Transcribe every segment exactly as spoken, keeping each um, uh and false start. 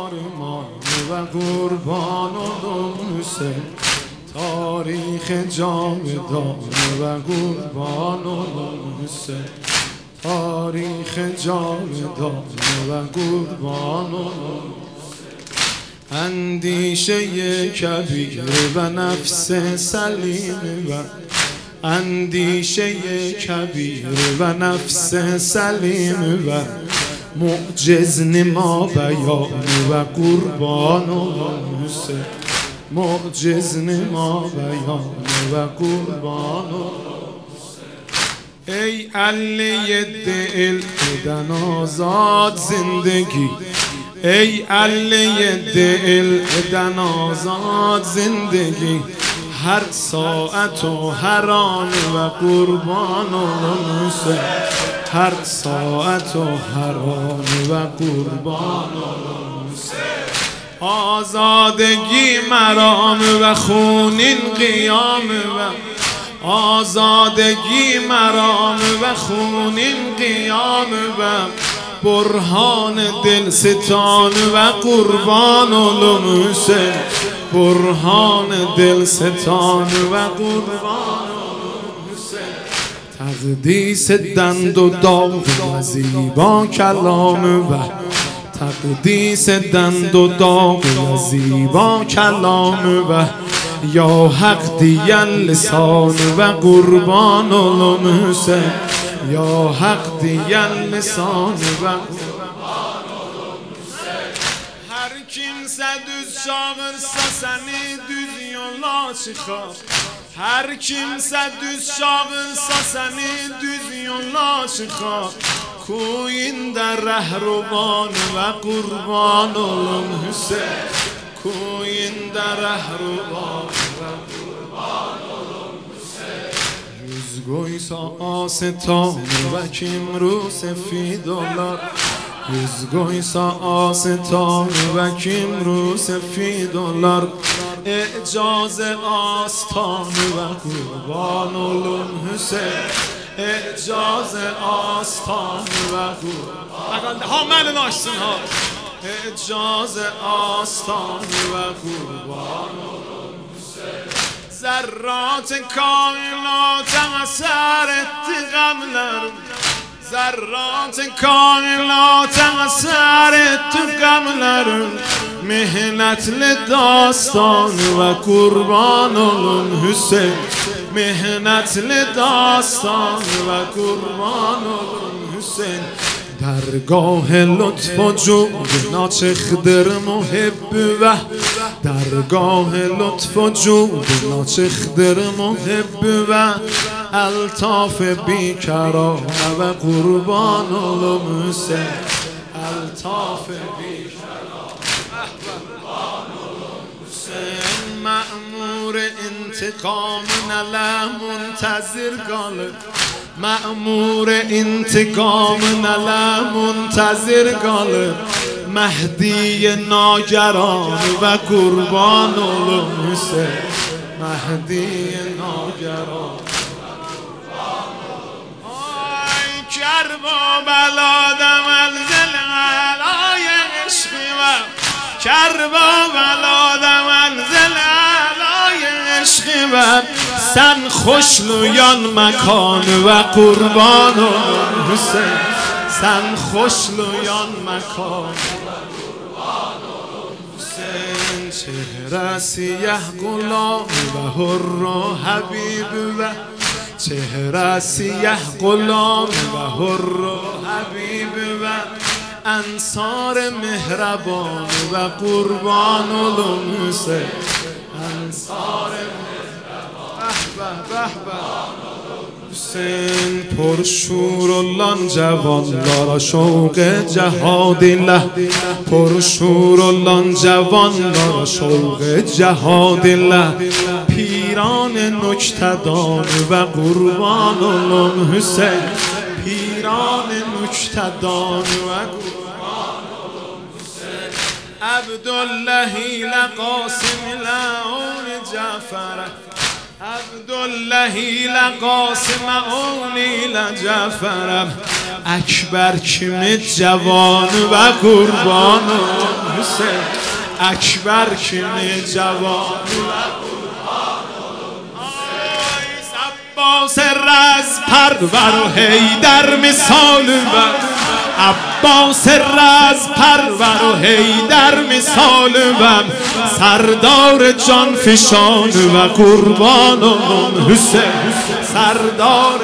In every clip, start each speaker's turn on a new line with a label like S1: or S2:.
S1: قهرمان و قربان علوم حسین، تاریخ جاودان و قربان علوم حسین، تاریخ جاودان و قربان علوم حسین. اندیشه کبیر و نفس سلیم و اندیشه کبیر و نفس سلیم و معجز نما بیان و قربان علوم حسین، معجز نما بیان و قربان علوم حسین. ای علی دل بدن آزاد زندگی، ای علی دل بدن آزاد زندگی، هر ساعت و هر آن و قربان علوم حسین، هر ساعت و هر آن و قربان علوم حسین. آزادگی مرام و خونین قیام و آزادگی مرام و خونین قیام و برهان دل ستان و قربان علوم حسین، برهان دل ستان و قربان علوم حسین. تقدیس دند و داغ و زیبا کلام و تقدیس دند و داغ و زیبا کلام و یا حق دیگر لسان و قربان علوم حسین، یا حق دیگر لسان و قربان علوم حسین. هر kimse düz çağırsa seni düz yola çıkar, her kimse düz çağırsa seni düz yola çıkar. Kuyunda rehruban ve kurban olum Hüseyin, kuyunda rehruban ve kurban olum Hüseyin. Yüz koysa asetan ve kim ru sefid olar, yüz koysa asetan ve kim ru sefid olar. اعجاز آستان و قربان علوم حسین، اعجاز آستان و قربان حامل ناشتن ها، اعجاز آستان و قربان علوم حسین. ذرات کائنات اثر غملر، ذرات کائنات اثر تو غملر، مهنت لداستان و قربان علوم حسین، مهنت لداستان و قربان علوم حسین. درگاه لطف و جود ناچخدر محب و درگاه لطف و جود ناچخدر محب و الطاف بیکران و قربان علوم حسین، الطاف بیکران و قربان علوم حسین. مأمور انتقام نله منتظر گاله، مأمور انتقام نله منتظر گاله، مهدی ناگران و قربان علوم حسین، مهدی ناگران و قربان علوم حسین. کربلا منزل علای عشقی و کربلا منزل علای عشقی و سن خوشلویان مکان و قربان علوم حسین، سن خوشلویان مکان و قربان علوم حسین. چهره سیه غلام و حر و حبیب و چهره سیه غلام و حر و حبیب و انصار مهربان و قربان علوم حسین، انصار حسین. پرشور و لان جوان دارا شوق جهاد له، پرشور و لان جوان دارا شوق جهاد له، پیران نکته‌دان و قربان علوم حسین، پیران نکته‌دان و قربان علوم حسین. عبدالله لقاسم لعون جعفر، عبدالله لقاسم اولی لجعفر، اکبر کم جوان و قربان حسین اکبر کینه جوان عباس رز پرور و حیدر مثال و عباس رز پرور و حیدر مثال و سردار جان فشان و قربان اون حسین سردار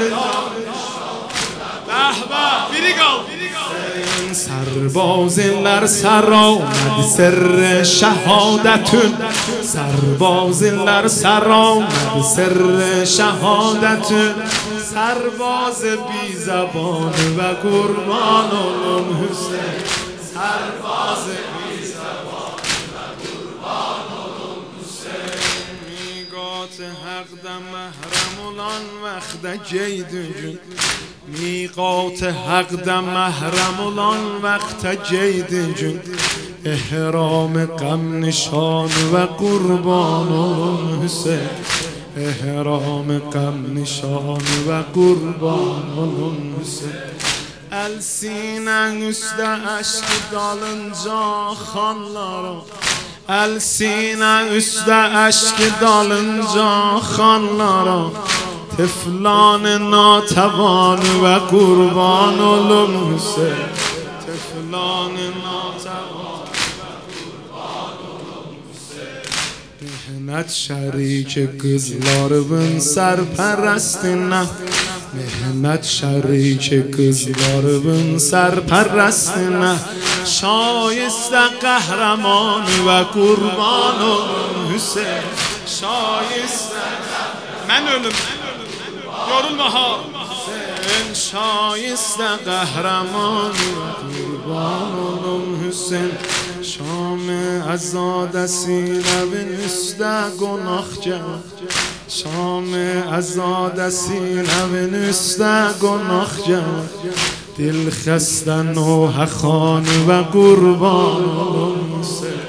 S1: سرباز لر سر آمد سر شهادتون سرباز لر سر آمد سر شهادتون سرباز بی زبان و قربان علم حسین سرباز بی زبان و قربان علم حسین میقات حق ده محرم الان وقت جیدون میقات حق ده محرم الان وقت جید جون احرام غم نشان و قربان علم حسین احرام غم نشان و قربان علم حسین Elsine üstte aşk dalınca xanlara Elsine üstte aşk dalınca xanlara Tiflan natavan ve kurban olum Hüseyin Tiflan natavan ve kurban olum Hüseyin Mehnet şerik kızlarımın serperestine Mehmet şerik kızlarımın serperestine Şayiste kahraman ve kurban olum Hüseyin Şayiste Ben ölüm Yorulma ha Sen şayiste kahraman Kurban olum Hüseyin Şam-ı azadesiyle bin üstte günahkar Şam-ı azadesiyle bin üstte günahkar Dil xəstə Nuh xan ve kurban olum Hüseyin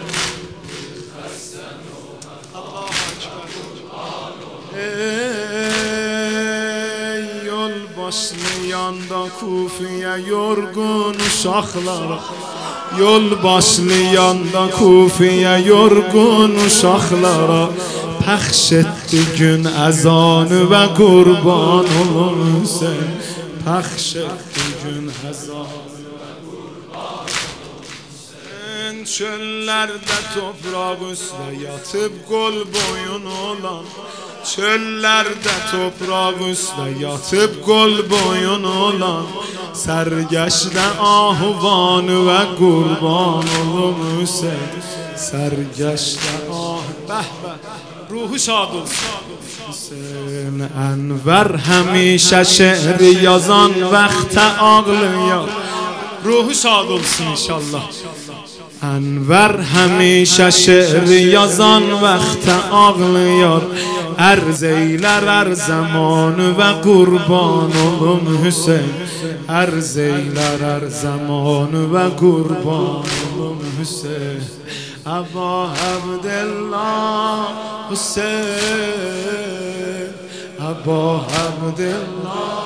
S1: Başlayanda Kufiye yorgun uşaqlara Yol başlayanda Kufiye yorgun uşaqlara Pəxş etdi gün əzanı və qurban olum Hüseyin Pəxş etdi gün əzanı və qurban olum Hüseyin Çöllərdə topraq üstə yatıb qol boyun olan Çöllerde toprak üstə yatıb qol boyun olan Sərgəşdə ahuvanı və qurban olum Hüseyin Sərgəşdə ah bəh bəh ruhu şad olsun Hüseyin Ənvər həmişə şehri yazan vaxtə ağlayar Ruhu şad olsun inşallah Ənvər həmişə şehri yazan vaxtə ağlayar Ərz eylər ər zamanı və qurban olum Hüseyin Ərz eylər ər zamanı və qurban olum Hüseyin Əba Əbdillah Hüseyin Əba Əbdillah